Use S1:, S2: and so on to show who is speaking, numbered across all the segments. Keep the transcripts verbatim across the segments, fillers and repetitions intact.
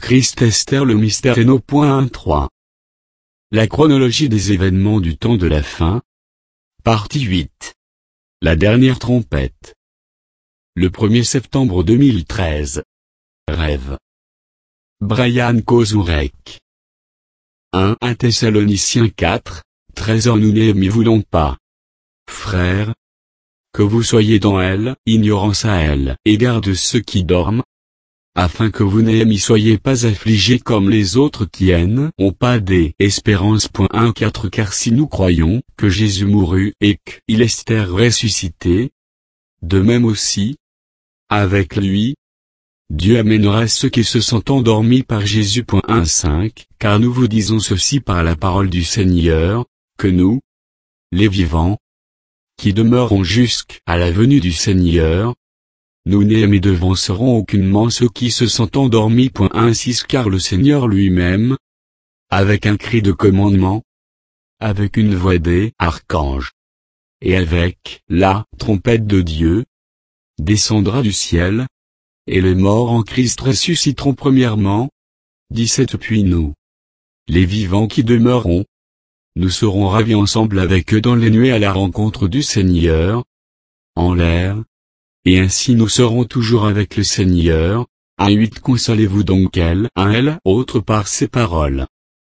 S1: Christ Esther le mystère et nos points trois. La chronologie des événements du temps de la fin. Partie huit. La dernière trompette. Le premier septembre deux mille treize. Rêve. Brian Kozurek. un Thessaloniciens quatre, treize Nous n'y voulons pas. Frères, que vous soyez dans elle, ignorance à elle, égard de ceux qui dorment, afin que vous n'y soyez pas affligés comme les autres qui haine ont pas des espérances. un quatre Car si nous croyons que Jésus mourut et qu'il est ressuscité, de même aussi, avec lui, Dieu amènera ceux qui se sont endormis par Jésus. un cinq Car nous vous disons ceci par la parole du Seigneur, que nous, les vivants, qui demeurons jusqu'à la venue du Seigneur, nous n'y devancerons aucunement ceux qui se sont endormis. un six Car le Seigneur lui-même, avec un cri de commandement, avec une voix des archanges, et avec la trompette de Dieu, descendra du ciel, et les morts en Christ ressusciteront premièrement. dix-sept Puis nous, les vivants qui demeurons, nous serons ravis ensemble avec eux dans les nuées à la rencontre du Seigneur, en l'air, et ainsi nous serons toujours avec le Seigneur. un huit Consolez-vous donc elle à elle autre par ces paroles.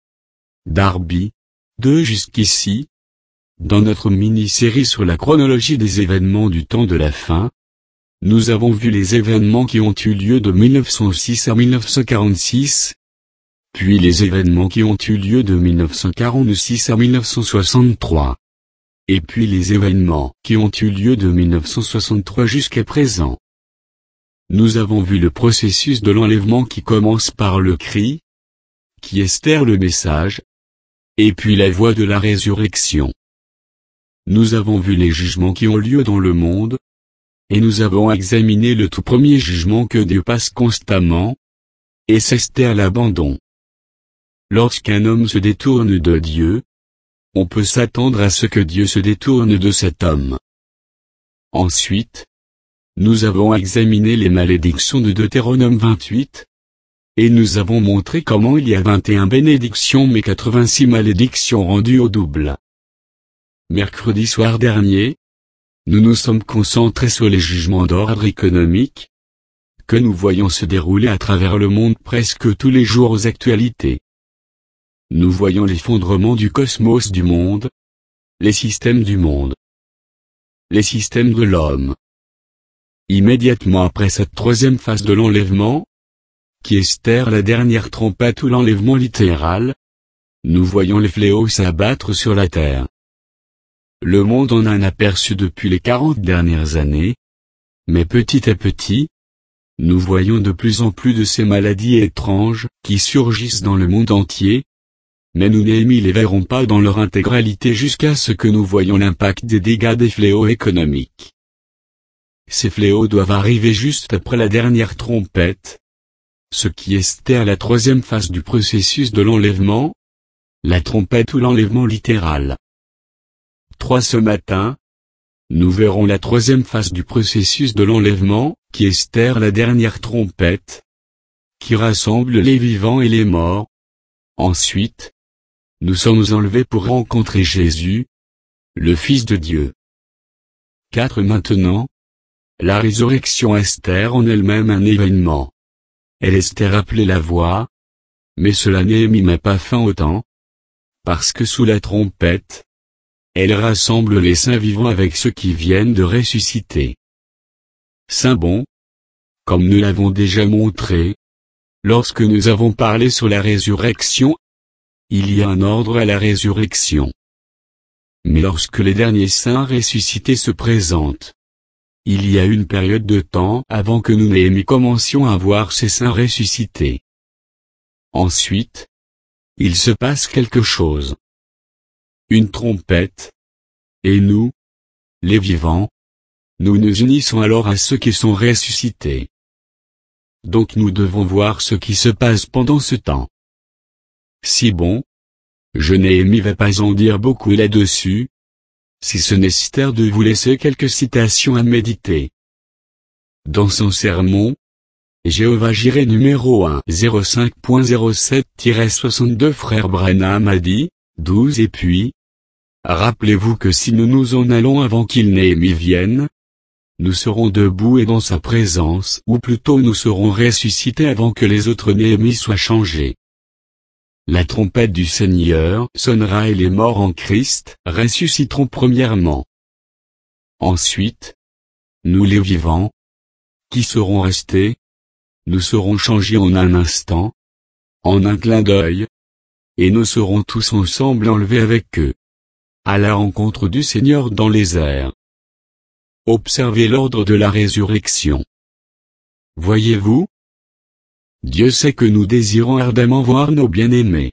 S1: Darby. deux Jusqu'ici, dans notre mini-série sur la chronologie des événements du temps de la fin, nous avons vu les événements qui ont eu lieu de mille neuf cent six à mille neuf cent quarante-six, puis les événements qui ont eu lieu de mille neuf cent quarante-six à mille neuf cent soixante-trois, et puis les événements qui ont eu lieu de mille neuf cent soixante-trois jusqu'à présent. Nous avons vu le processus de l'enlèvement qui commence par le cri, qui Esther le message, et puis la voix de la résurrection. Nous avons vu les jugements qui ont lieu dans le monde, et nous avons examiné le tout premier jugement que Dieu passe constamment, et c'est Esther l'abandon. Lorsqu'un homme se détourne de Dieu, on peut s'attendre à ce que Dieu se détourne de cet homme. Ensuite, nous avons examiné les malédictions de Deutéronome vingt-huit, et nous avons montré comment il y a vingt et une bénédictions mais quatre-vingt-six malédictions rendues au double. Mercredi soir dernier, nous nous sommes concentrés sur les jugements d'ordre économique, que nous voyons se dérouler à travers le monde presque tous les jours aux actualités. Nous voyons l'effondrement du cosmos du monde, les systèmes du monde, les systèmes de l'homme. Immédiatement après cette troisième phase de l'enlèvement, qui est Esther la dernière trompette ou l'enlèvement littéral, nous voyons les fléaux s'abattre sur la terre. Le monde en a un aperçu depuis les quarante dernières années, mais petit à petit, nous voyons de plus en plus de ces maladies étranges qui surgissent dans le monde entier, mais nous n'y les verrons pas dans leur intégralité jusqu'à ce que nous voyions l'impact des dégâts des fléaux économiques. Ces fléaux doivent arriver juste après la dernière trompette, ce qui est Esther la troisième phase du processus de l'enlèvement, la trompette ou l'enlèvement littéral. trois Ce matin, nous verrons la troisième phase du processus de l'enlèvement, qui est Esther la dernière trompette, qui rassemble les vivants et les morts. Ensuite, nous sommes enlevés pour rencontrer Jésus, le Fils de Dieu. quatre Maintenant, la résurrection Esther en elle-même un événement. Elle Esther appelée la voix, mais cela n'y met pas fin au temps, parce que sous la trompette, elle rassemble les saints vivants avec ceux qui viennent de ressusciter. Saint bon, comme nous l'avons déjà montré, lorsque nous avons parlé sur la résurrection, il y a un ordre à la résurrection. Mais lorsque les derniers saints ressuscités se présentent, il y a une période de temps avant que nous n'ayons commencions à voir ces saints ressuscités. Ensuite, il se passe quelque chose. Une trompette. Et nous, les vivants, nous nous unissons alors à ceux qui sont ressuscités. Donc nous devons voir ce qui se passe pendant ce temps. Si bon, je n'ai vais pas en dire beaucoup là-dessus, si ce n'est Esther de vous laisser quelques citations à méditer. Dans son sermon, Jéhovah Jireh numéro un zéro cinq point zéro sept soixante-deux Frère Branham a dit, douze Et puis, rappelez-vous que si nous nous en allons avant qu'il Néhémie vienne, nous serons debout et dans sa présence, ou plutôt nous serons ressuscités avant que les autres Néhémies soient changés. La trompette du Seigneur sonnera et les morts en Christ ressusciteront premièrement. Ensuite, nous les vivants, qui serons restés, nous serons changés en un instant, en un clin d'œil, et nous serons tous ensemble enlevés avec eux, à la rencontre du Seigneur dans les airs. Observez l'ordre de la résurrection. Voyez-vous? Dieu sait que nous désirons ardemment voir nos bien-aimés.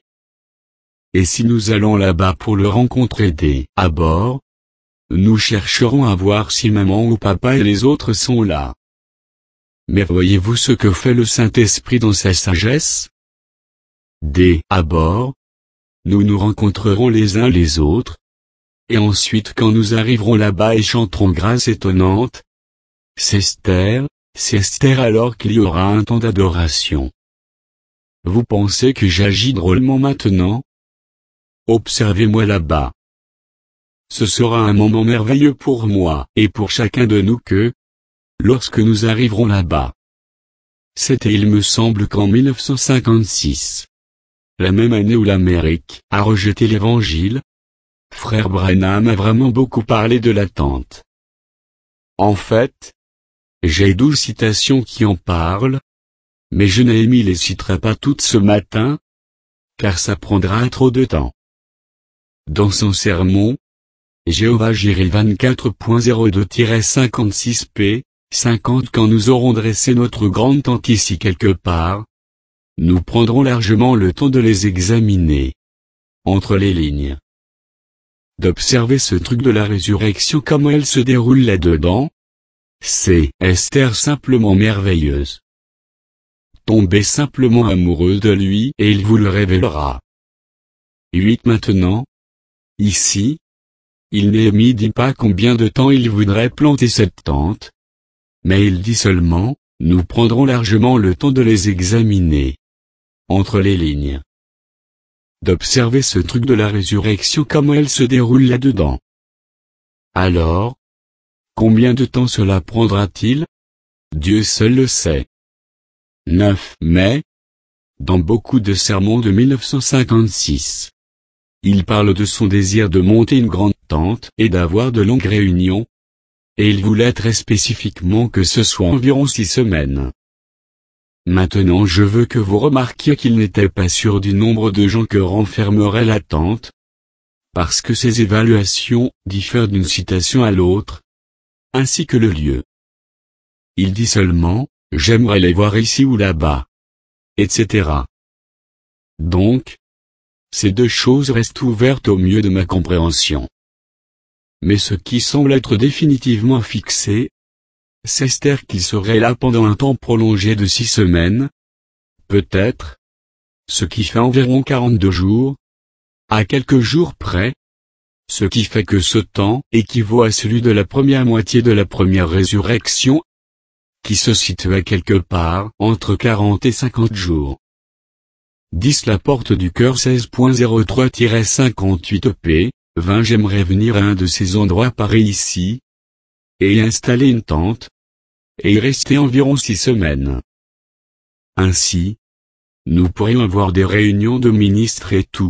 S1: Et si nous allons là-bas pour le rencontrer dès à bord, nous chercherons à voir si maman ou papa et les autres sont là. Mais voyez-vous ce que fait le Saint-Esprit dans sa sagesse? Dès à bord, nous nous rencontrerons les uns les autres, et ensuite quand nous arriverons là-bas et chanterons grâce étonnante, c'est Esther, c'est Esther alors qu'il y aura un temps d'adoration. Vous pensez que j'agis drôlement maintenant? Observez-moi là-bas. Ce sera un moment merveilleux pour moi et pour chacun de nous que, lorsque nous arriverons là-bas. C'était il me semble qu'en mille neuf cent cinquante-six. La même année où l'Amérique a rejeté l'Évangile, Frère Branham a vraiment beaucoup parlé de l'attente. En fait, j'ai douze citations qui en parlent, mais je n'ai mis les citerai pas toutes ce matin, car ça prendra trop de temps. Dans son sermon, Jéhovah Jireh vingt-quatre point zéro deux cinquante-six p, cinquante Quand nous aurons dressé notre grande tente ici quelque part, nous prendrons largement le temps de les examiner. Entre les lignes. D'observer ce truc de la résurrection comment elle se déroule là-dedans. C'est Esther simplement merveilleuse. Tombez simplement amoureux de lui et il vous le révélera. huit Maintenant, ici, il Néhémie dit pas combien de temps il voudrait planter cette tente, mais il dit seulement, nous prendrons largement le temps de les examiner. Entre les lignes. D'observer ce truc de la résurrection comment elle se déroule là-dedans. Alors, combien de temps cela prendra-t-il? Dieu seul le sait. neuf mai. Dans beaucoup de sermons de mille neuf cent cinquante-six. Il parle de son désir de monter une grande tente et d'avoir de longues réunions. Et il voulait très spécifiquement que ce soit environ six semaines. Maintenant je veux que vous remarquiez qu'il n'était pas sûr du nombre de gens que renfermerait la tente. Parce que ces évaluations diffèrent d'une citation à l'autre. Ainsi que le lieu. Il dit seulement, j'aimerais les voir ici ou là-bas. et cetera. Donc, ces deux choses restent ouvertes au mieux de ma compréhension. Mais ce qui semble être définitivement fixé, c'est Esther qu'il serait là pendant un temps prolongé de six semaines, peut-être, ce qui fait environ quarante-deux jours, à quelques jours près, ce qui fait que ce temps équivaut à celui de la première moitié de la première résurrection, qui se situait quelque part entre quarante et cinquante jours. dix La porte du cœur seize point zéro trois cinquante-huit p, vingt J'aimerais venir à un de ces endroits pareils ici, et y installer une tente, et y rester environ six semaines. Ainsi, nous pourrions avoir des réunions de ministres et tout.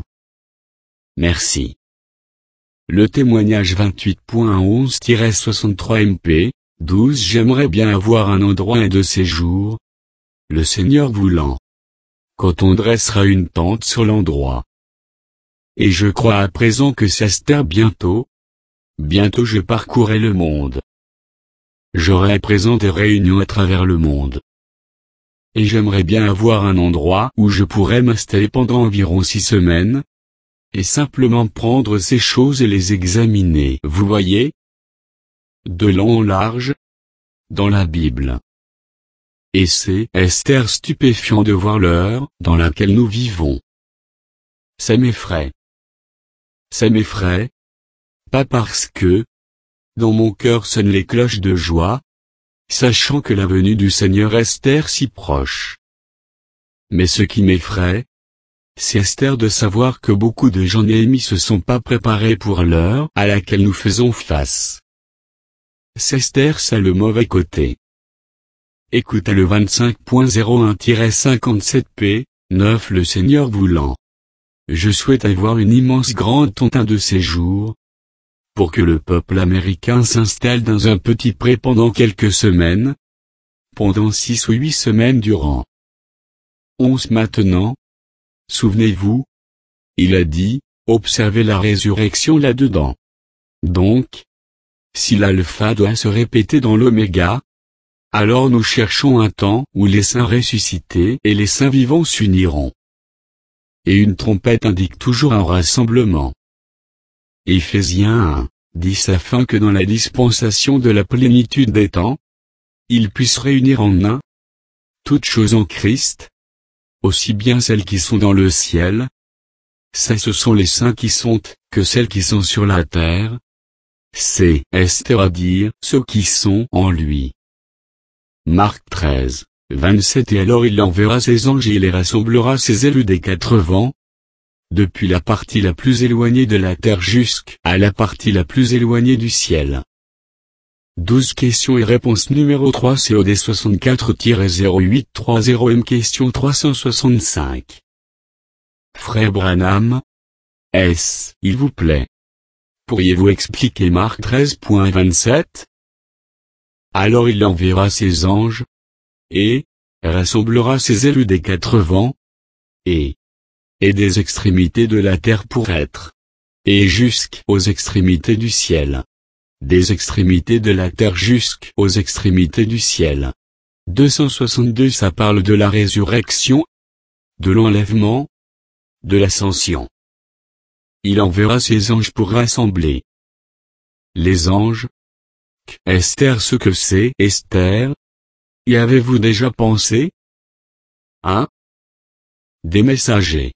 S1: Merci. Le témoignage vingt-huit point onze soixante-trois M P, douze J'aimerais bien avoir un endroit un de ces jours, le Seigneur voulant, quand on dressera une tente sur l'endroit. Et je crois à présent que ça se terre bientôt. Bientôt je parcourrai le monde. J'aurai à présent des réunions à travers le monde. Et j'aimerais bien avoir un endroit où je pourrais m'installer pendant environ six semaines, et simplement prendre ces choses et les examiner. Vous voyez? De long en large, dans la Bible. Et c'est Esther stupéfiant de voir l'heure dans laquelle nous vivons. Ça m'effraie. Ça m'effraie. Pas parce que, dans mon cœur sonnent les cloches de joie, sachant que la venue du Seigneur Esther si proche. Mais ce qui m'effraie, c'est Esther de savoir que beaucoup de gens Néhémie se sont pas préparés pour l'heure à laquelle nous faisons face. C'est Esther, ça le mauvais côté. Écoutez le vingt-cinq point zéro un cinquante-sept p, neuf Le Seigneur voulant. Je souhaite avoir une immense grande tontin de séjour, pour que le peuple américain s'installe dans un petit pré pendant quelques semaines, pendant six ou huit semaines durant. onze Maintenant, souvenez-vous, il a dit, observez la résurrection là-dedans. Donc, si l'alpha doit se répéter dans l'oméga, alors nous cherchons un temps où les saints ressuscités et les saints vivants s'uniront. Et une trompette indique toujours un rassemblement. Éphésiens un, dix afin que dans la dispensation de la plénitude des temps, ils puissent réunir en un toutes choses en Christ, aussi bien celles qui sont dans le ciel, ça ce sont les saints qui sont, que celles qui sont sur la terre, c'est, Esther à dire, ceux qui sont en lui. Marc treize, vingt-sept Et alors il enverra ses anges et il les rassemblera ses élus des quatre vents, depuis la partie la plus éloignée de la terre jusqu'à la partie la plus éloignée du ciel. douze questions et réponses numéro trois C O D soixante-quatre zéro huit trente M Question trois cent soixante-cinq. Frère Branham, est-ce, il vous plaît, pourriez-vous expliquer Marc treize point vingt-sept? Alors il enverra ses anges, et, rassemblera ses élus des quatre vents, et, et des extrémités de la terre pour être, et jusqu'aux extrémités du ciel. Des extrémités de la terre jusqu'aux extrémités du ciel. deux cent soixante-deux Ça parle de la résurrection, de l'enlèvement, de l'ascension. Il enverra ses anges pour rassembler les anges. Esther, ce que c'est Esther, y avez-vous déjà pensé? Hein? Des messagers.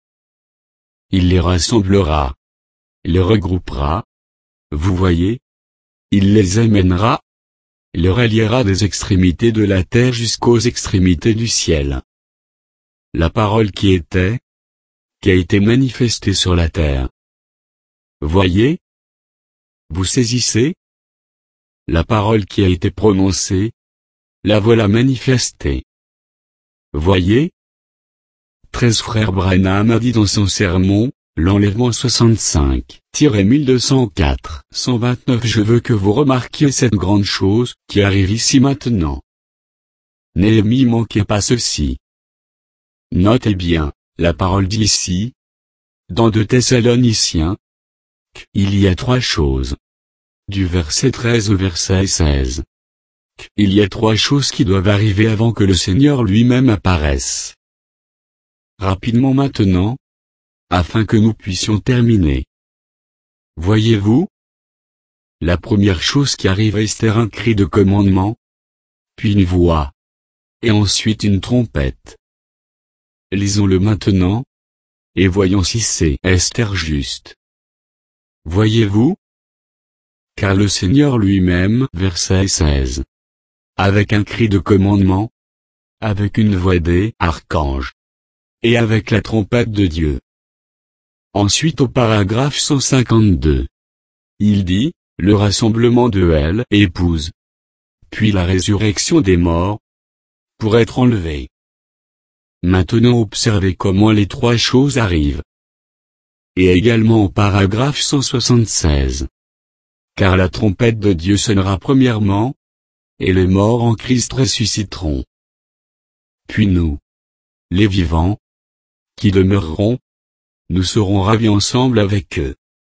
S1: Il les rassemblera, les regroupera, vous voyez? Il les amènera, les reliera des extrémités de la terre jusqu'aux extrémités du ciel. La parole qui était, qui a été manifestée sur la terre. Voyez? Vous saisissez? La parole qui a été prononcée, la voilà manifestée. Voyez? treize Frère Branham a dit dans son sermon, l'enlèvement soixante-cinq mille deux cent quatre cent vingt-neuf Je veux que vous remarquiez cette grande chose, qui arrive ici maintenant. Néhémie manquait pas ceci. Notez bien, la parole dit ici, dans deux Thessaloniciens, qu'il y a trois choses. Du verset treize au verset seize. Il y a trois choses qui doivent arriver avant que le Seigneur lui-même apparaisse. Rapidement maintenant, afin que nous puissions terminer. Voyez-vous? La première chose qui arrive à Esther, un cri de commandement, puis une voix, et ensuite une trompette. Lisons-le maintenant, et voyons si c'est Esther juste. Voyez-vous? Car le Seigneur lui-même, verset seize. Avec un cri de commandement, avec une voix des archanges, et avec la trompette de Dieu. Ensuite au paragraphe cent cinquante-deux. Il dit, le rassemblement de elle, épouse. Puis la résurrection des morts, pour être enlevée. Maintenant observez comment les trois choses arrivent. Et également au paragraphe cent soixante-seize. Car la trompette de Dieu sonnera premièrement, et les morts en Christ ressusciteront. Puis nous, les vivants, qui demeureront, nous serons ravis ensemble avec eux.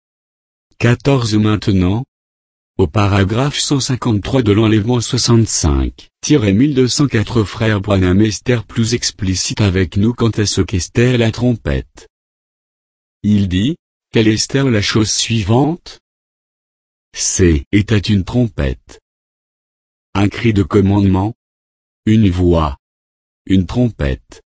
S1: quatorze Maintenant, au paragraphe cent cinquante-trois de l'enlèvement soixante-cinq mille deux cent quatre Frère Branham Esther plus explicite avec nous quant à ce qu'Esther la trompette. Il dit, quelle est Esther la chose suivante? C'est, était une trompette. Un cri de commandement. Une voix. Une trompette.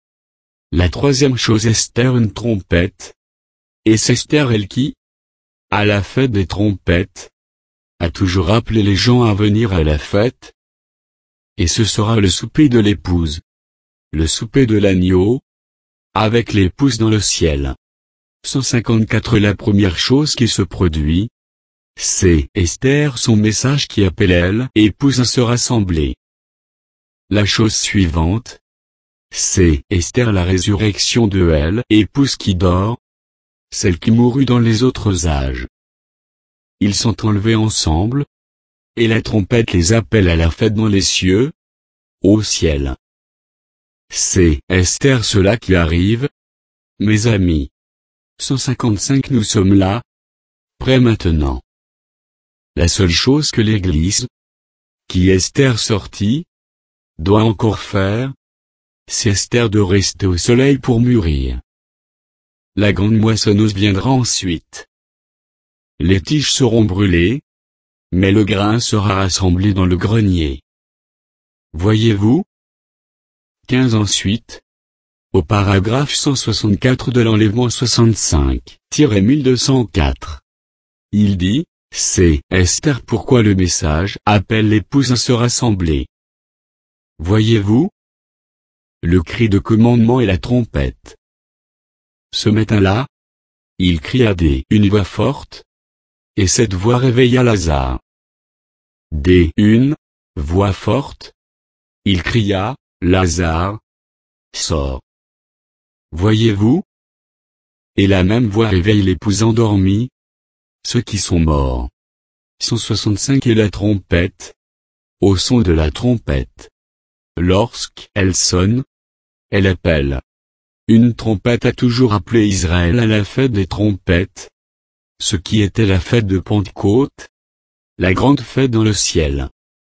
S1: La troisième chose Esther une trompette. Et c'est Esther elle qui, à la fête des trompettes, a toujours appelé les gens à venir à la fête. et ce sera le souper de l'épouse. Le souper de l'agneau, avec l'épouse dans le ciel. cent cinquante-quatre La première chose qui se produit, c'est Esther son message qui appelle elle, épouse à se rassembler. La chose suivante, c'est Esther la résurrection de elle, épouse qui dort, celle qui mourut dans les autres âges. Ils sont enlevés ensemble, et la trompette les appelle à la fête dans les cieux, au ciel. C'est Esther cela qui arrive, mes amis. cent cinquante-cinq Nous sommes là, prêts maintenant. La seule chose que l'Église, qui Esther sortit, doit encore faire, c'est Esther de rester au soleil pour mûrir. La grande moissonneuse viendra ensuite. Les tiges seront brûlées, mais le grain sera rassemblé dans le grenier. Voyez-vous? quinze Ensuite, au paragraphe cent soixante-quatre de l'enlèvement soixante-cinq mille deux cent quatre, il dit, c'est Esther pourquoi le message appelle l'épouse à se rassembler. Voyez-vous? Le cri de commandement et la trompette. Ce matin-là, il cria des une voix forte, et cette voix réveilla Lazare. Des une voix forte, il cria, Lazare, sors. Voyez-vous? Et la même voix réveille l'épouse endormie, ceux qui sont morts. cent soixante-cinq Et la trompette. Au son de la trompette. Lorsqu'elle sonne, elle appelle. Une trompette a toujours appelé Israël à la fête des trompettes, ce qui était la fête de Pentecôte, la grande fête dans le ciel.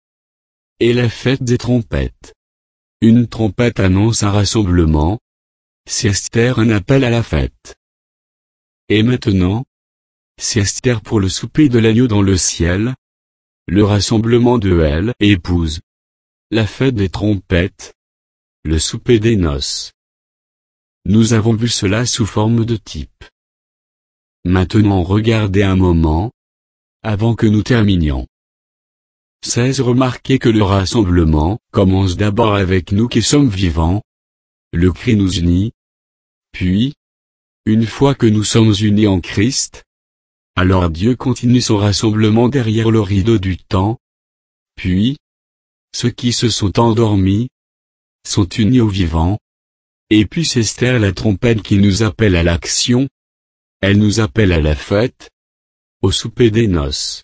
S1: Et la fête des trompettes. Une trompette annonce un rassemblement, c'est Esther un appel à la fête. Et maintenant, c'est Esther pour le souper de l'agneau dans le ciel, le rassemblement de elle, épouse. La fête des trompettes, le souper des noces. Nous avons vu cela sous forme de type. Maintenant regardez un moment, avant que nous terminions. seize Remarquez que le rassemblement commence d'abord avec nous qui sommes vivants. Le cri nous unit. Puis, une fois que nous sommes unis en Christ, alors Dieu continue son rassemblement derrière le rideau du temps. Puis, ceux qui se sont endormis, sont unis aux vivants. Et puis c'est Esther la trompette qui nous appelle à l'action. Elle nous appelle à la fête, au souper des noces.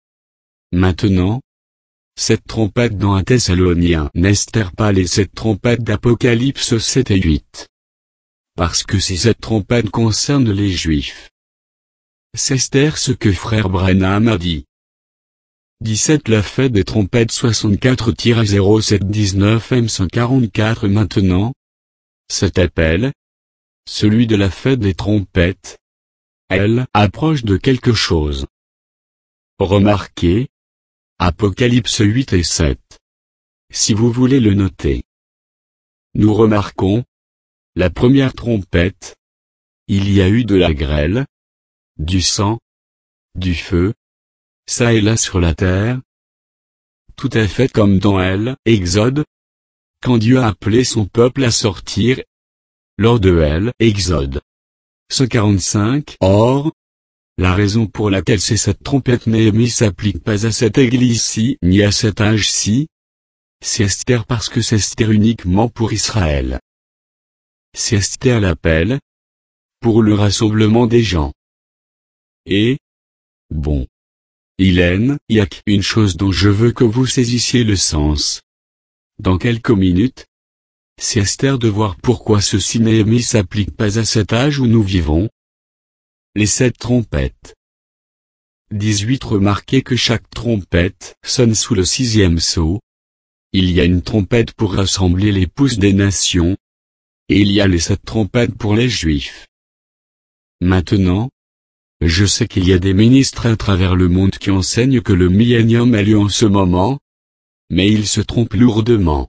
S1: Maintenant, cette trompette dans un Thessalonien n'Esther pas les sept trompettes d'Apocalypse sept et huit. Parce que ces sept trompettes concernent les Juifs. C'est Esther ce que frère Branham a dit. dix-sept La fête des trompettes soixante-quatre zéro sept dix-neuf M cent quarante-quatre Maintenant, cet appel, celui de la fête des trompettes, elle approche de quelque chose. Remarquez, Apocalypse huit et sept. Si vous voulez le noter. Nous remarquons, la première trompette, il y a eu de la grêle, du sang, du feu, ça et là sur la terre. Tout à fait comme dans elle, Exode, quand Dieu a appelé son peuple à sortir, lors de elle, Exode cent quarante-cinq. Or, la raison pour laquelle c'est cette trompette Néhémie s'applique pas à cette église-ci, ni à cet âge-ci, c'est Esther parce que c'est Esther uniquement pour Israël. C'est Esther l'appel, pour le rassemblement des gens. Et, bon. Hélène, il y a une chose dont je veux que vous saisissiez le sens. Dans quelques minutes, c'est Esther de voir pourquoi ceci Néhémie s'applique pas à cet âge où nous vivons. Les sept trompettes. dix-huit Remarquez que chaque trompette sonne sous le sixième sceau. Il y a une trompette pour rassembler l'épouse des nations. Et il y a les sept trompettes pour les Juifs. Maintenant, je sais qu'il y a des ministres à travers le monde qui enseignent que le millénium a lieu en ce moment, mais ils se trompent lourdement.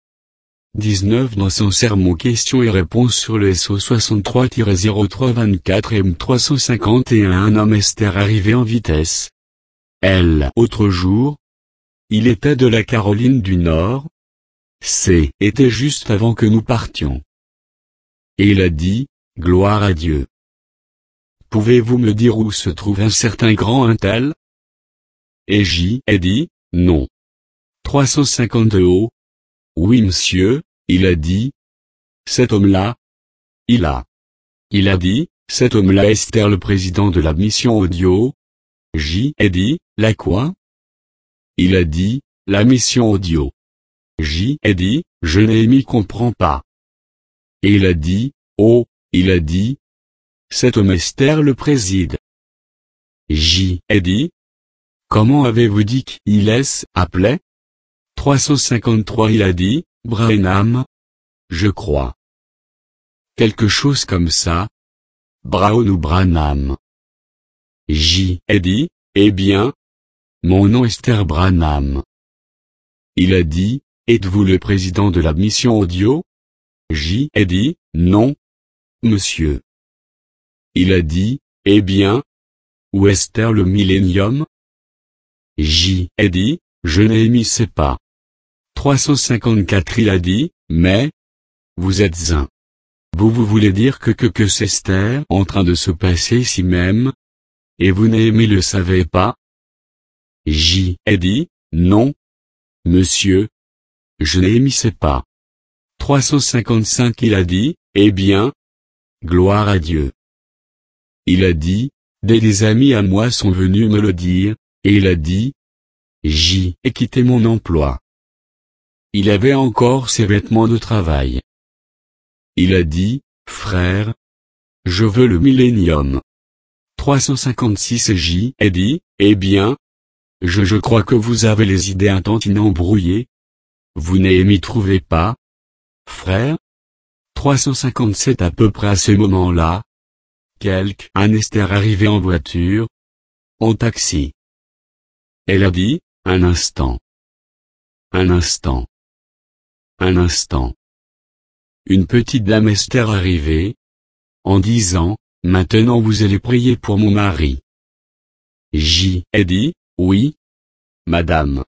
S1: dix-neuf Dans son sermon questions et réponses sur le S O soixante-trois zéro trois vingt-quatre M trois cent cinquante et un un homme Esther arrivé en vitesse. Elle, autre jour, il était de la Caroline du Nord, C'était juste avant que nous partions. Et il a dit, gloire à Dieu. Pouvez-vous me dire où se trouve un certain grand un tel? Et j'y ai dit, non. trois cent cinquante-deux haut. Oui monsieur, il a dit. Cet homme-là. Il a. Il a dit, cet homme-là Esther le président de la mission audio. J'y ai dit, la quoi? Il a dit, la mission audio. J'y ai dit, je Néhémie comprends pas. Et il a dit, oh, il a dit. Cet homme Esther le préside. J'y ai dit. Comment avez-vous dit qu'il est appelé? trois cent cinquante-trois Il a dit, Branham. Je crois. Quelque chose comme ça. Brown ou Branham. J'y ai dit, eh bien. Mon nom est Esther Branham. Il a dit, êtes-vous le président de la mission audio? J'y ai dit, non. Monsieur. Il a dit, eh bien. Où est Esther le millénium? J'y ai dit, je Néhémie sais pas. trois cent cinquante-quatre Il a dit, mais. Vous êtes un. Vous vous voulez dire que que que c'est Esther en train de se passer ici même? Et vous Néhémie le savez pas? J'y ai dit, non. Monsieur. Je Néhémie sais pas. trois cent cinquante-cinq Il a dit, eh bien. Gloire à Dieu. Il a dit, des, des amis à moi sont venus me le dire, et il a dit, j'y ai quitté mon emploi. Il avait encore ses vêtements de travail. Il a dit, frère, je veux le millénium. trois cent cinquante-six J'y ai dit, eh bien, je je crois que vous avez les idées un tantinet embrouillées. Vous Néhémie trouvez pas? Frère? trois cent cinquante-sept À peu près à ce moment-là. Quelqu'un Esther arrivé en voiture. En taxi. Elle a dit, un instant. Un instant. Un instant. Une petite dame Esther arrivée. En disant, maintenant vous allez prier pour mon mari. J'y ai dit, oui. Madame.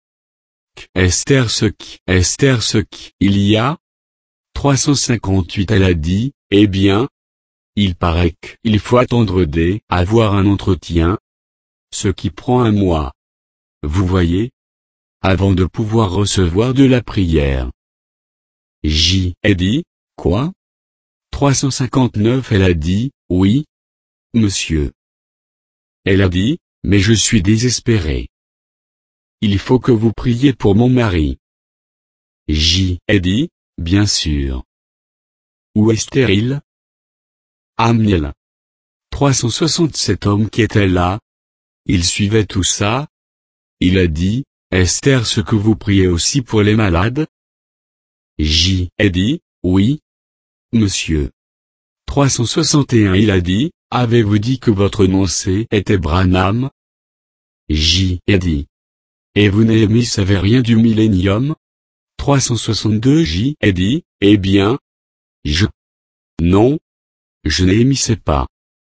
S1: Esther ce qui, Esther ce qui, il y a. trois cent cinquante-huit Elle a dit, eh bien. Il paraît qu'il faut attendre des, avoir un entretien. Ce qui prend un mois. Vous voyez? Avant de pouvoir recevoir de la prière. J'y ai dit, quoi? trois cent cinquante-neuf Elle a dit, oui. Monsieur. Elle a dit, mais je suis désespérée. Il faut que vous priez pour mon mari. J'y ai dit, bien sûr. Où est-il? Amiel. trois cent soixante-sept Hommes qui étaient là. Il suivait tout ça. Il a dit, Esther ce que vous priez aussi pour les malades? J'y ai dit, oui. Monsieur. trois cent soixante et un Il a dit, avez-vous dit que votre nom c'est était Branham? J'y ai dit. Et vous Néhémie savez rien du millénium? trois cent soixante-deux J'y ai dit, eh bien. Je. Non. Je Néhémie sais pas.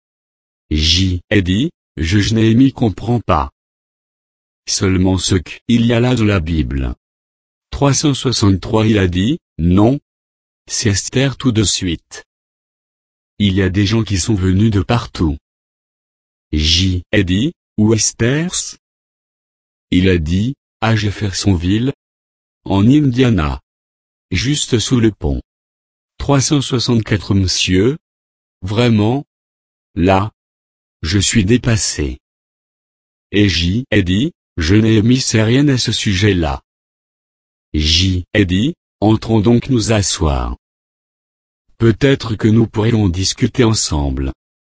S1: J'y ai dit, je je Néhémie comprends pas. Seulement ce qu'il y a là dans la Bible. trois cent soixante-trois Il a dit, non. C'est Esther tout de suite. Il y a des gens qui sont venus de partout. J'y ai dit, où Esther? Il a dit, à Jeffersonville. En Indiana. Juste sous le pont. trois cent soixante-quatre Monsieur. Vraiment? Là. Je suis dépassé. Et j'y ai dit, je n'ai mis rien à ce sujet-là. J'y ai dit, entrons donc nous asseoir. Peut-être que nous pourrions discuter ensemble.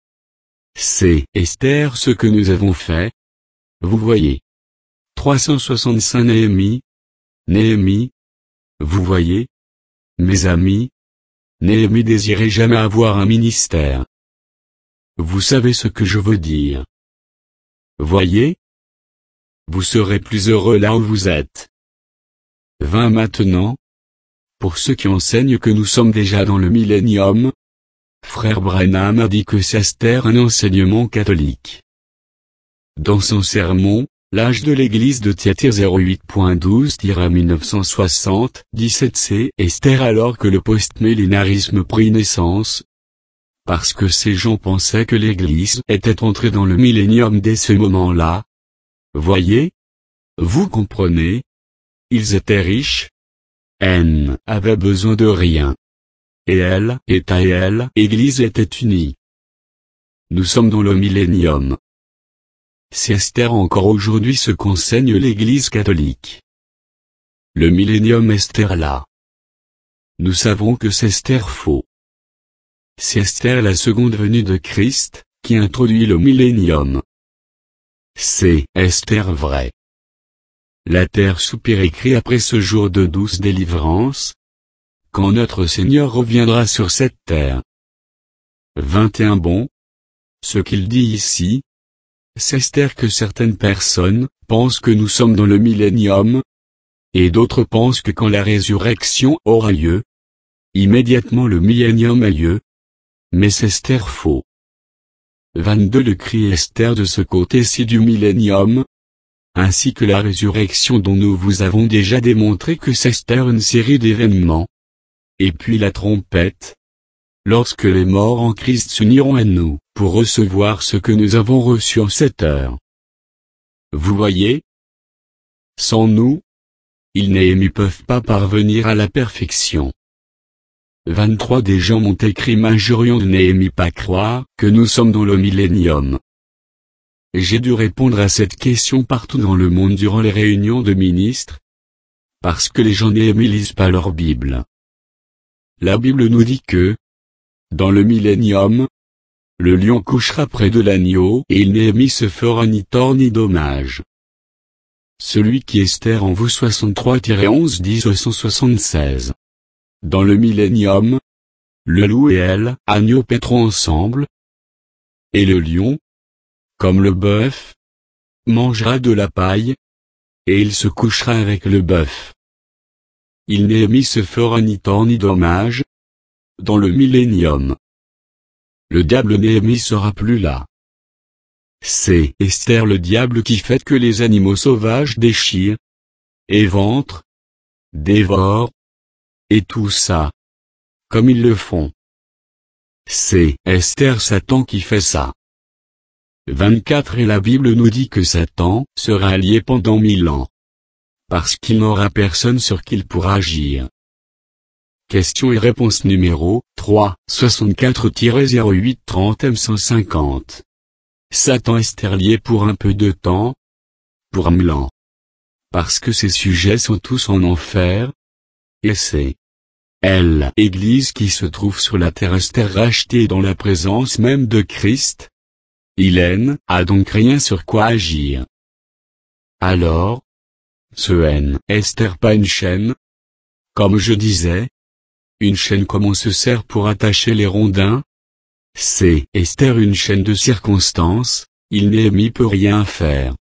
S1: C'est Esther ce que nous avons fait. Vous voyez. trois cent soixante-cinq Néhémie. Néhémie. Vous voyez. Mes amis. Néhémie désirait jamais avoir un ministère. Vous savez ce que je veux dire. Voyez. Vous serez plus heureux là où vous êtes. vingt Maintenant. Pour ceux qui enseignent que nous sommes déjà dans le millénium. Frère Branham a dit que c'est Esther un enseignement catholique. Dans son sermon, L'âge de l'église de Thyatire zéro huit douze mille neuf cent soixante, dix-sept c. Esther alors que le post-millénarisme prit naissance. Parce que ces gens pensaient que l'église était entrée dans le millénium dès ce moment-là. Voyez? Vous comprenez? Ils étaient riches. N avait besoin de rien. Et elle, État et elle, Église étaient unis. Nous sommes dans le millénium. C'est Esther encore aujourd'hui ce qu'enseigne l'Église catholique. Le millénium Esther là. Nous savons que c'est Esther faux. C'est Esther la seconde venue de Christ, qui introduit le millénium. C'est Esther vrai. La terre soupire et crie après ce jour de douce délivrance, quand notre Seigneur reviendra sur cette terre. vingt et un Bon. Ce qu'il dit ici, c'est Esther que certaines personnes pensent que nous sommes dans le millénium, et d'autres pensent que quand la résurrection aura lieu, immédiatement le millénium a lieu, mais c'est Esther faux. vingt-deux Le cri Esther de ce côté-ci du millénium, ainsi que la résurrection dont nous vous avons déjà démontré que c'est Esther une série d'événements. Et puis la trompette. Lorsque les morts en Christ s'uniront à nous, pour recevoir ce que nous avons reçu en cette heure. Vous voyez? Sans nous, ils Néhémie peuvent pas parvenir à la perfection. vingt-trois Des gens m'ont écrit m'injuriant de Néhémie pas croire que nous sommes dans le millénium. J'ai dû répondre à cette question partout dans le monde durant les réunions de ministres, parce que les gens Néhémie lisent pas leur Bible. La Bible nous dit que, dans le millénium, le lion couchera près de l'agneau et il Néhémie se fera ni tort ni dommage. Celui qui Esther en vous soixante-trois onze dix cent soixante-seize. Dans le millénium, le loup et elle, agneau paîtront ensemble, et le lion, comme le bœuf, mangera de la paille, et il se couchera avec le bœuf. Il Néhémie se fera ni tort ni dommage, dans le millénium. Le diable Néhémie sera plus là. C'est Esther le diable qui fait que les animaux sauvages déchirent, éventrent, dévorent, et tout ça, comme ils le font. C'est Esther Satan qui fait ça. vingt-quatre Et la Bible nous dit que Satan sera allié pendant mille ans. Parce qu'il n'aura personne sur qui il pourra agir. Question et réponse numéro trois, soixante-quatre zéro huit trente M cent cinquante. Satan est lié pour un peu de temps, pour mille ans. Parce que ses sujets sont tous en enfer, et c'est elle, Église qui se trouve sur la terre Esther rachetée dans la présence même de Christ. Il N a donc rien sur quoi agir. Alors, ce N Esther pas une chaîne? Comme je disais, une chaîne comme on se sert pour attacher les rondins? C'est Esther une chaîne de circonstances, il Néhémie peut rien faire.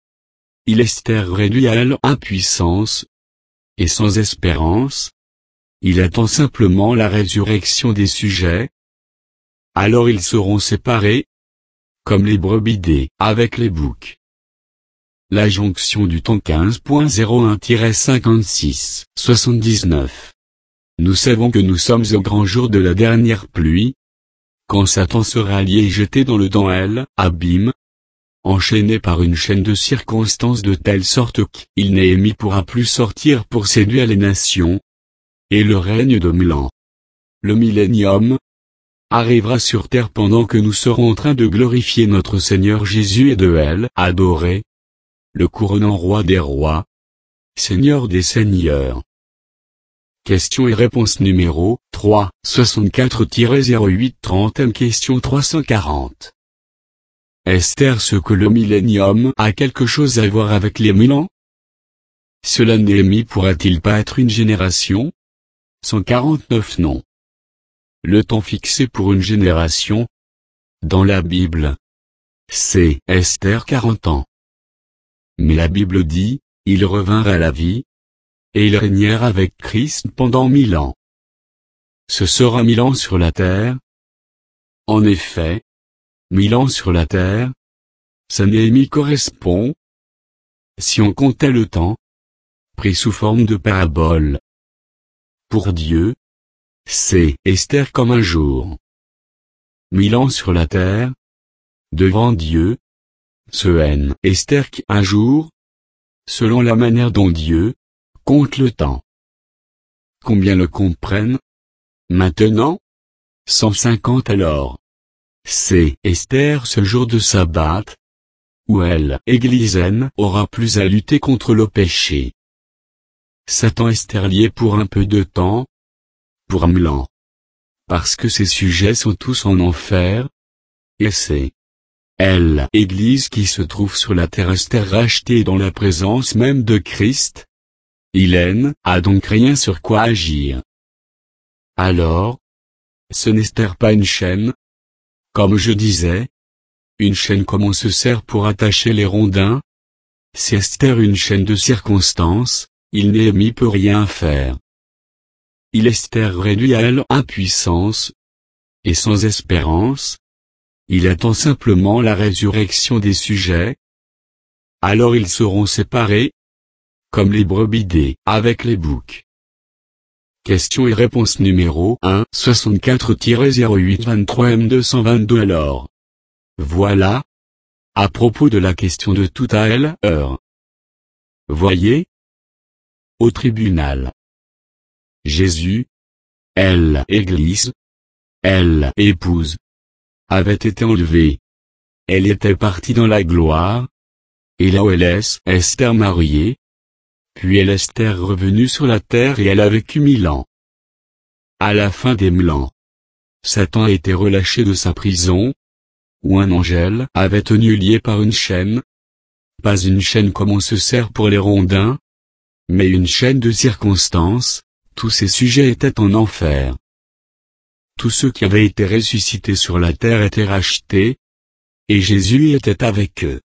S1: Il Esther réduit à l'impuissance, et sans espérance. Il attend simplement la résurrection des sujets. Alors ils seront séparés, comme les brebis avec les boucs. La jonction du temps quinze zéro un cinquante-six soixante-dix-neuf. Nous savons que nous sommes au grand jour de la dernière pluie, quand Satan sera lié et jeté dans le Daniel, abîme, enchaîné par une chaîne de circonstances de telle sorte qu'il Néhémie pourra plus sortir pour séduire les nations, et le règne de mille ans. Le millénium arrivera sur terre pendant que nous serons en train de glorifier notre Seigneur Jésus et de elle adorer, le couronnant roi des rois, Seigneur des seigneurs. Question et réponse numéro trois, soixante-quatre zéro huit trente M Question trois cent quarante. Esther ce que le millénium a quelque chose à voir avec les mille ans? Cela Néhémie pourra-t-il pas être une génération? cent quarante-neuf Non. Le temps fixé pour une génération, dans la Bible, c'est Esther quarante ans. Mais la Bible dit, ils revinrent à la vie, et ils régnèrent avec Christ pendant mille ans. Ce sera mille ans sur la terre. En effet, mille ans sur la terre, ça Néhémie correspond, si on comptait le temps, pris sous forme de parabole. Pour Dieu, c'est Esther comme un jour. Mille ans sur la terre, devant Dieu, ce N. Esther qui un jour, selon la manière dont Dieu compte le temps. Combien le comprennent? Maintenant? cent cinquante alors. C'est Esther ce jour de sabbat, où elle, Églisen, aura plus à lutter contre le péché. Satan Esther lié pour un peu de temps, pour mille ans. Parce que ses sujets sont tous en enfer, et c'est elle, Église qui se trouve sur la terre Esther rachetée dans la présence même de Christ. Hélène a donc rien sur quoi agir. Alors, ce n'est Esther pas une chaîne? Comme je disais, une chaîne comme on se sert pour attacher les rondins? C'est Esther une chaîne de circonstances, il Néhémie peut rien faire. Il Esther réduit à elle impuissance, et sans espérance. Il attend simplement la résurrection des sujets. Alors ils seront séparés, comme les brebis des avec les boucs. Question et réponse numéro un soixante-quatre zéro huit vingt-trois M deux cent vingt-deux Alors. Voilà. À propos de la question de toute à elle heure. Voyez. Au tribunal. Jésus, elle Église, elle épouse, avait été enlevée. Elle était partie dans la gloire. Et là où elle est, Esther mariée. Puis elle Esther revenue sur la terre et elle a vécu mille ans. À la fin des mille ans, Satan a été relâché de sa prison, où un angèle avait tenu lié par une chaîne. Pas une chaîne comme on se sert pour les rondins, mais une chaîne de circonstances. Tous ces sujets étaient en enfer. Tous ceux qui avaient été ressuscités sur la terre étaient rachetés, et Jésus était avec eux.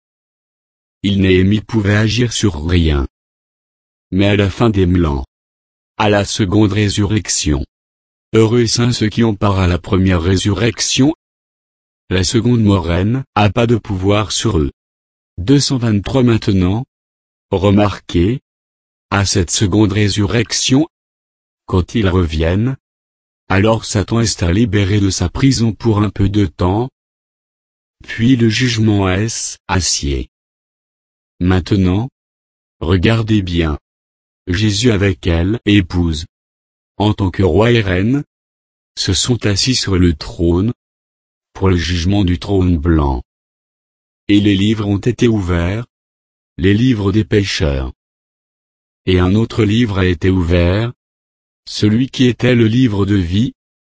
S1: Il Néhémie pouvait agir sur rien. Mais à la fin des mille ans, à la seconde résurrection, heureux et saints ceux qui ont part à la première résurrection, la seconde moraine a pas de pouvoir sur eux. deux cent vingt-trois Maintenant, remarquez, à cette seconde résurrection, quand ils reviennent, alors Satan est libéré de sa prison pour un peu de temps, puis le jugement est acier. Maintenant, regardez bien. Jésus avec elle, épouse, en tant que roi et reine, se sont assis sur le trône, pour le jugement du trône blanc. Et les livres ont été ouverts, les livres des pécheurs. Et un autre livre a été ouvert, celui qui était le livre de vie.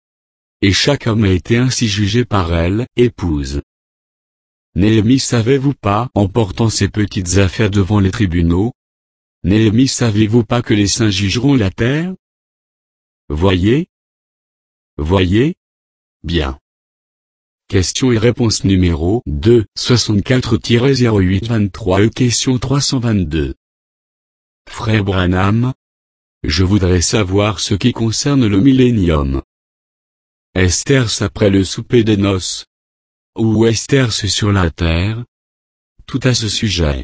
S1: Et chaque homme a été ainsi jugé par elle, épouse. Néhémie savez-vous pas, en portant ces petites affaires devant les tribunaux, Néhémie savez-vous pas que les saints jugeront la terre? Voyez? Voyez? Bien. Question et réponse numéro deux soixante-quatre zéro huit vingt-trois E Question trois cent vingt-deux. Frère Branham, je voudrais savoir ce qui concerne le millénium. Esther après le souper des noces. Ou Esther sur la terre? Tout à ce sujet.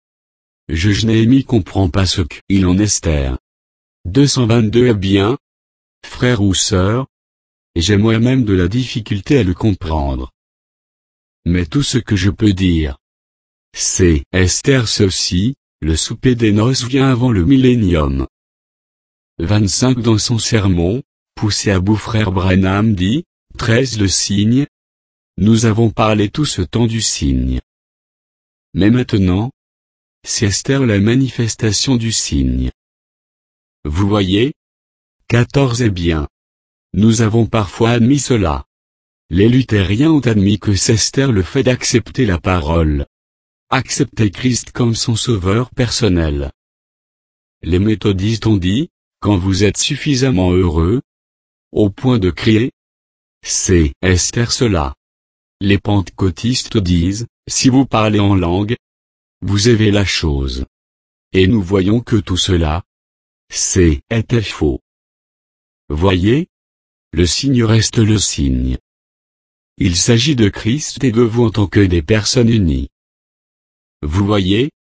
S1: Je Néhémie comprend pas ce qu'il en Esther. deux cent vingt-deux est bien, frère ou sœur, et j'ai moi-même de la difficulté à le comprendre. Mais tout ce que je peux dire, c'est Esther ceci, le souper des noces vient avant le millénium. vingt-cinq Dans son sermon, poussé à bout frère Branham dit, treize Le signe. Nous avons parlé tout ce temps du signe. Mais maintenant, c'est Esther la manifestation du signe. Vous voyez? quatorze est bien. Nous avons parfois admis cela. Les luthériens ont admis que c'est Esther le fait d'accepter la parole. Accepter Christ comme son sauveur personnel. Les méthodistes ont dit, quand vous êtes suffisamment heureux, au point de crier, c'est Esther cela. Les pentecôtistes disent, si vous parlez en langue, vous avez la chose. Et nous voyons que tout cela, c'est était faux. Voyez? Le signe reste le signe. Il s'agit de Christ et de vous en tant que des personnes unies. Vous voyez?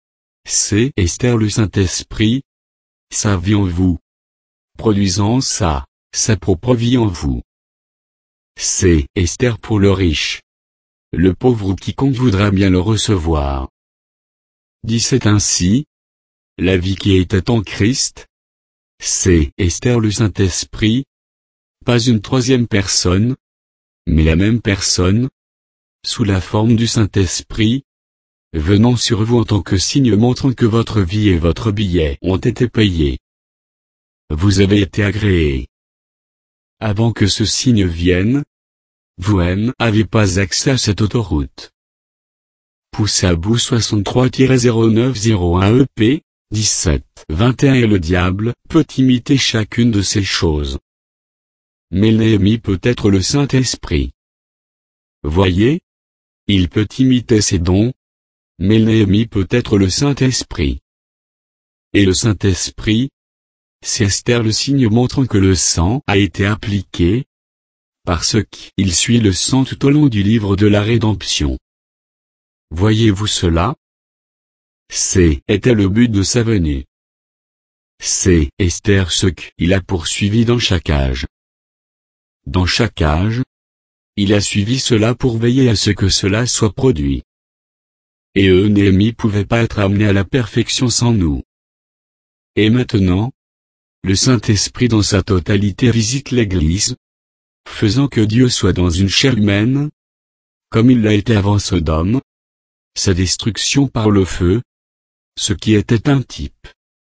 S1: c'est Esther le Saint-Esprit, sa vie en vous, produisant sa, sa propre vie en vous. C'est Esther pour le riche, le pauvre ou quiconque voudra bien le recevoir. dix-sept Ainsi, la vie qui était en Christ, c'est Esther le Saint-Esprit, pas une troisième personne, mais la même personne, sous la forme du Saint-Esprit, venant sur vous en tant que signe montrant que votre vie et votre billet ont été payés. Vous avez été agréés. Avant que ce signe vienne, vous n'avez pas accès à cette autoroute. Poussez à bout soixante-trois zéro neuf zéro un E P, dix-sept vingt et un et le diable peut imiter chacune de ces choses. Mais l'ennemi peut être le Saint-Esprit. Voyez, il peut imiter ses dons, mais l'ennemi peut être le Saint-Esprit. Et le Saint-Esprit, c'est Esther le signe montrant que le sang a été appliqué, parce qu'il suit le sang tout au long du livre de la rédemption. Voyez-vous cela? C'est était le but de sa venue. C'est Esther ce qu'il a poursuivi dans chaque âge. Dans chaque âge, il a suivi cela pour veiller à ce que cela soit produit. Et eux Néhémie pouvait pas être amené à la perfection sans nous. Et maintenant, le Saint-Esprit dans sa totalité visite l'Église, faisant que Dieu soit dans une chair humaine, comme il l'a été avant Sodome, sa destruction par le feu, ce qui était un type.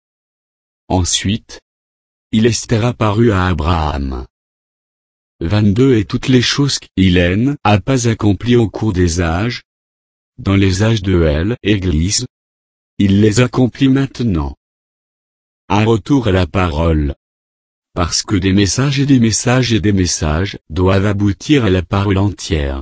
S1: Ensuite, il Esther apparut à Abraham. vingt-deux Et toutes les choses qu'il n'a pas accomplies au cours des âges, dans les âges de elle, Église, il les accomplit maintenant. Un retour à la parole. Parce que des messages et des messages et des messages doivent aboutir à la parole entière.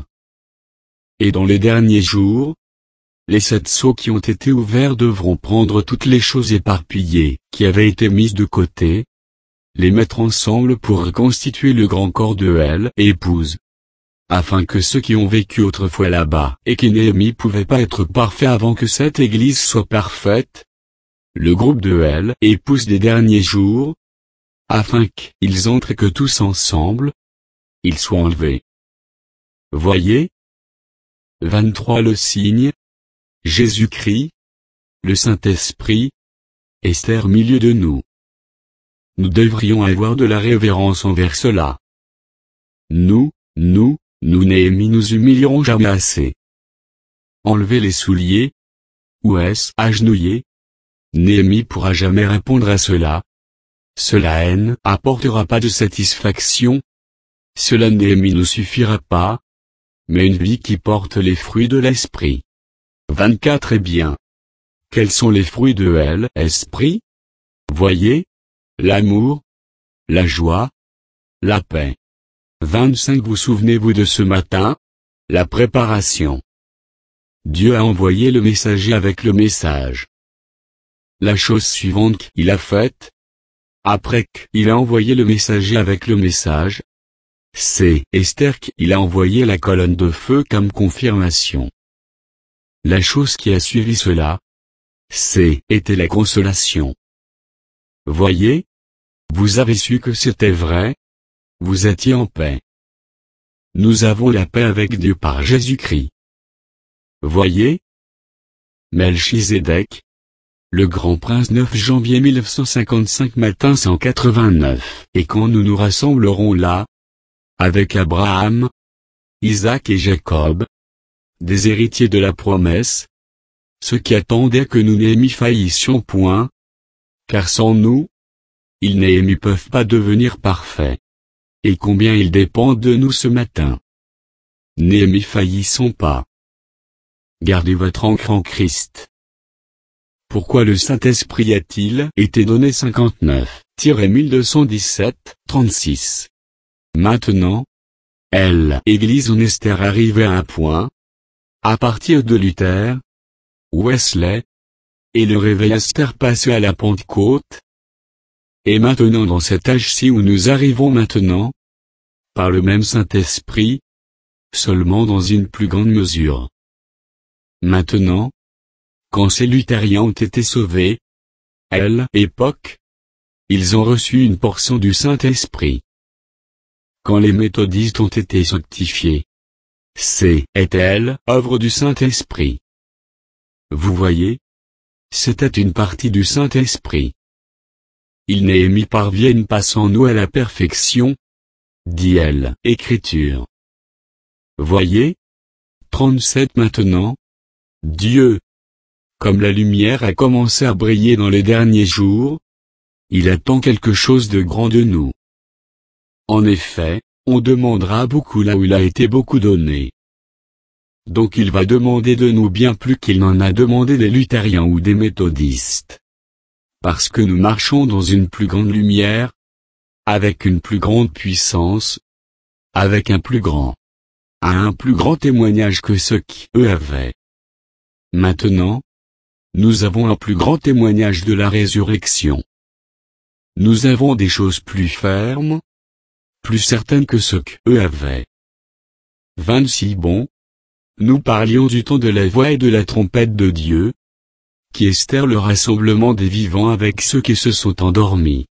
S1: Et dans les derniers jours, les sept sceaux qui ont été ouverts devront prendre toutes les choses éparpillées, qui avaient été mises de côté, les mettre ensemble pour reconstituer le grand corps de elle, épouse. Afin que ceux qui ont vécu autrefois là-bas, et qui Néhémie pouvait pas être parfait avant que cette église soit parfaite, le groupe de elle, épouse des derniers jours, afin qu'ils entrent et que tous ensemble, ils soient enlevés. Voyez? vingt-trois Le signe, Jésus-Christ, le Saint-Esprit, Esther milieu de nous. Nous devrions avoir de la révérence envers cela. Nous, nous, nous Néhémie nous humilierons jamais assez. Enlevez les souliers. Ou est-ce agenouiller? Néhémie pourra jamais répondre à cela. Cela haine apportera pas de satisfaction. Cela Néhémie ne suffira pas. Mais une vie qui porte les fruits de l'esprit. vingt-quatre Eh bien. Quels sont les fruits de elle, esprit? Voyez. L'amour. La joie. La paix. vingt-cinq Vous souvenez-vous de ce matin? La préparation. Dieu a envoyé le messager avec le message. La chose suivante qu'il a faite, après qu'il a envoyé le messager avec le message, c'est Esther qu'il a envoyé la colonne de feu comme confirmation. La chose qui a suivi cela, c'est était la consolation. Voyez, vous avez su que c'était vrai, vous étiez en paix. Nous avons la paix avec Dieu par Jésus-Christ. Voyez, Melchizedek, le grand prince neuf janvier mille neuf cent cinquante-cinq matin cent quatre-vingt-neuf, et quand nous nous rassemblerons là, avec Abraham, Isaac et Jacob, des héritiers de la promesse, ceux qui attendaient que nous Néhémie faillissions point, car sans nous, ils Néhémie peuvent pas devenir parfaits. Et combien ils dépendent de nous ce matin. Néhémie faillissons pas. Gardez votre ancre en Christ. Pourquoi le Saint-Esprit a-t-il été donné cinquante-neuf mille deux cent dix-sept, trente-six. Maintenant, elle, Église en Esther arrivée à un point, à partir de Luther, Wesley, et le réveil Esther passé à la Pentecôte, et maintenant dans cet âge-ci où nous arrivons maintenant, par le même Saint-Esprit, seulement dans une plus grande mesure. Maintenant, Quand ces luthériens ont été sauvés, à elle époque, ils ont reçu une portion du Saint-Esprit. Quand les méthodistes ont été sanctifiés, c'est elle œuvre du Saint-Esprit. Vous voyez, c'était une partie du Saint-Esprit. Il Néhémie parvienne pas sans nous à la perfection, dit elle, Écriture. Voyez, trente-sept maintenant, Dieu, comme la lumière a commencé à briller dans les derniers jours, il attend quelque chose de grand de nous. En effet, on demandera beaucoup là où il a été beaucoup donné. Donc il va demander de nous bien plus qu'il n'en a demandé des luthériens ou des méthodistes. Parce que nous marchons dans une plus grande lumière, avec une plus grande puissance, avec un plus grand, à un plus grand témoignage que ceux qui eux avaient. Maintenant, nous avons un plus grand témoignage de la résurrection. Nous avons des choses plus fermes, plus certaines que ce qu'eux avaient. vingt-six Bon, nous parlions du temps de la voix et de la trompette de Dieu, qui estèrent le rassemblement des vivants avec ceux qui se sont endormis.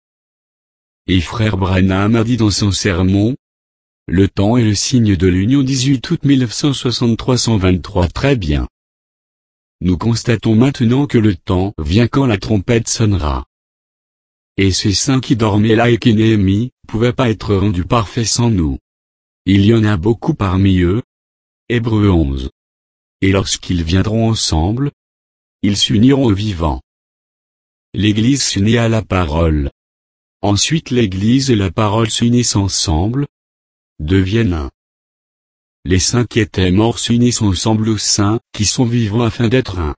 S1: Et frère Branham a dit dans son sermon, le temps est le signe de l'union dix-huit août mille neuf cent soixante-trois cent vingt-trois Très bien. Nous constatons maintenant que le temps vient quand la trompette sonnera. Et ces saints qui dormaient là et qui Néhémie, pouvaient pas être rendus parfaits sans nous. Il y en a beaucoup parmi eux. Hébreux onze. Et lorsqu'ils viendront ensemble, ils s'uniront aux vivants. L'Église s'unit à la parole. Ensuite l'Église et la parole s'unissent ensemble, deviennent un. Les saints qui étaient morts s'unissent ensemble aux saints qui sont vivants afin d'être un.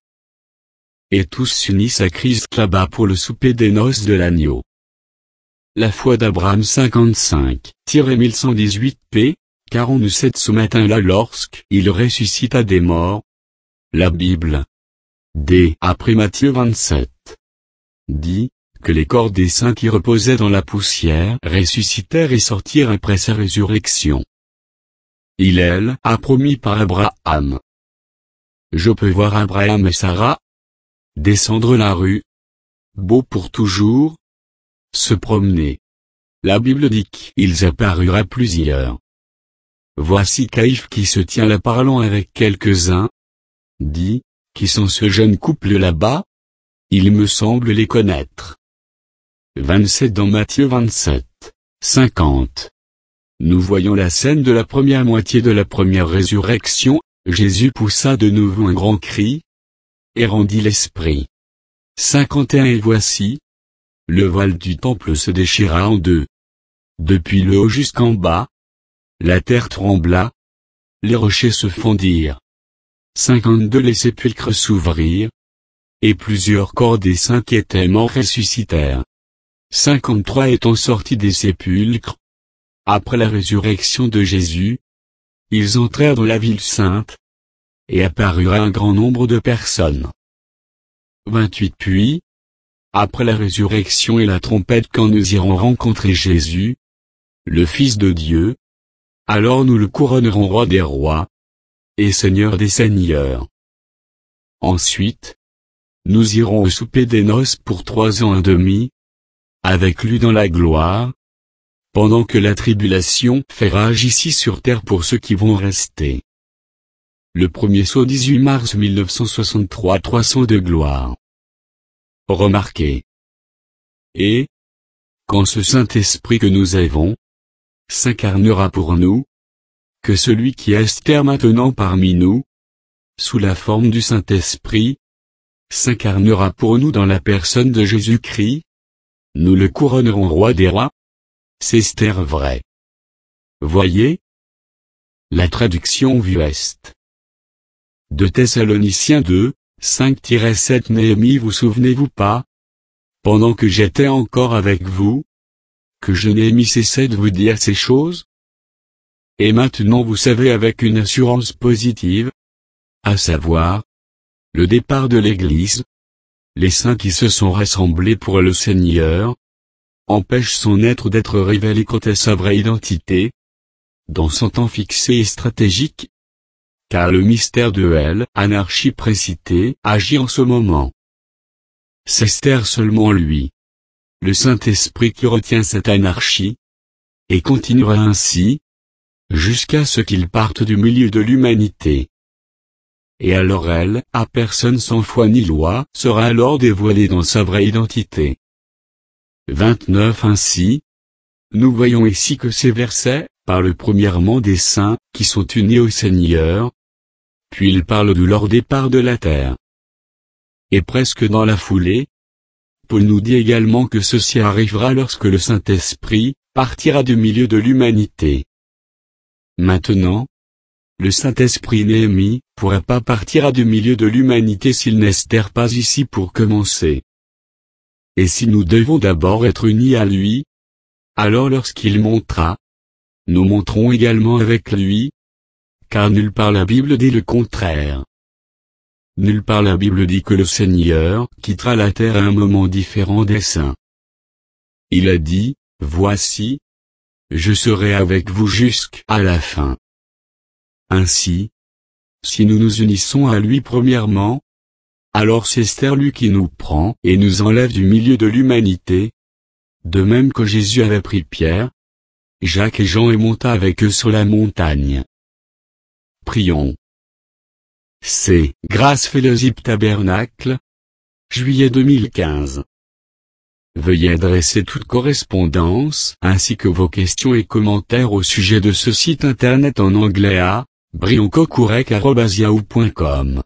S1: Et tous s'unissent à Christ là-bas pour le souper des noces de l'agneau. La foi d'Abraham cinquante-cinq mille cent dix-huit p, quarante-sept ce matin-là lorsqu'il ressuscita des morts. La Bible, D. après Matthieu vingt-sept, dit que les corps des saints qui reposaient dans la poussière ressuscitèrent et sortirent après sa résurrection. Il elle a promis par Abraham. Je peux voir Abraham et Sarah descendre la rue, beau pour toujours, se promener. La Bible dit qu'ils apparurent à plusieurs. Voici Caïphe qui se tient là parlant avec quelques-uns, dit, qui sont ce jeune couple là-bas? Il me semble les connaître. vingt-sept Dans Matthieu vingt-sept, cinquante. Nous voyons la scène de la première moitié de la première résurrection, Jésus poussa de nouveau un grand cri, et rendit l'esprit. cinquante et un Et voici, le voile du temple se déchira en deux. Depuis le haut jusqu'en bas, la terre trembla, les rochers se fondirent. cinquante-deux Les sépulcres s'ouvrirent, et plusieurs corps des saints qui étaient morts ressuscitèrent. cinquante-trois Étant sortis des sépulcres, après la résurrection de Jésus, ils entrèrent dans la ville sainte, et apparurent à un grand nombre de personnes. vingt-huit Puis, après la résurrection et la trompette quand nous irons rencontrer Jésus, le Fils de Dieu, alors nous le couronnerons roi des rois, et seigneur des seigneurs. Ensuite, nous irons au souper des noces pour trois ans et demi, avec lui dans la gloire, pendant que la tribulation fait rage ici sur terre pour ceux qui vont rester. Le premier saut dix-huit mars mille neuf cent soixante-trois trois cents de gloire. Remarquez. Et, quand ce Saint-Esprit que nous avons, s'incarnera pour nous, que celui qui est maintenant parmi nous, sous la forme du Saint-Esprit, s'incarnera pour nous dans la personne de Jésus-Christ, nous le couronnerons roi des rois. C'est vrai. Voyez. La traduction vue est. De Thessaloniciens deux, cinq sept Néhémie Vous souvenez-vous pas, pendant que j'étais encore avec vous, que je n'ai mis cessé de vous dire ces choses? Et maintenant vous savez avec une assurance positive, à savoir, le départ de l'Église, les saints qui se sont rassemblés pour le Seigneur, empêche son être d'être révélé quant à sa vraie identité, dans son temps fixé et stratégique, car le mystère de l'anarchie précitée agit en ce moment. C'est Esther seulement lui, le Saint-Esprit qui retient cette anarchie, et continuera ainsi, jusqu'à ce qu'il parte du milieu de l'humanité. Et alors elle, à personne sans foi ni loi, sera alors dévoilée dans sa vraie identité. vingt-neuf Ainsi, nous voyons ici que ces versets parlent premièrement des saints, qui sont unis au Seigneur, puis ils parlent de leur départ de la terre. Et presque dans la foulée, Paul nous dit également que ceci arrivera lorsque le Saint-Esprit partira du milieu de l'humanité. Maintenant, le Saint-Esprit Néhémie pourrait pas partir du milieu de l'humanité s'il n'Esther pas ici pour commencer. Et si nous devons d'abord être unis à lui, alors lorsqu'il montera, nous monterons également avec lui, car nulle part la Bible dit le contraire. Nulle part la Bible dit que le Seigneur quittera la terre à un moment différent des saints. Il a dit, voici, je serai avec vous jusqu'à la fin. Ainsi, si nous nous unissons à lui premièrement, alors c'est Esther lui qui nous prend et nous enlève du milieu de l'humanité, de même que Jésus avait pris Pierre, Jacques et Jean et monta avec eux sur la montagne. Prions. C'est Grâce Fellowship Tabernacle, juillet deux mille quinze. Veuillez adresser toute correspondance ainsi que vos questions et commentaires au sujet de ce site internet en anglais à brioncocourec arobase yahoo point com.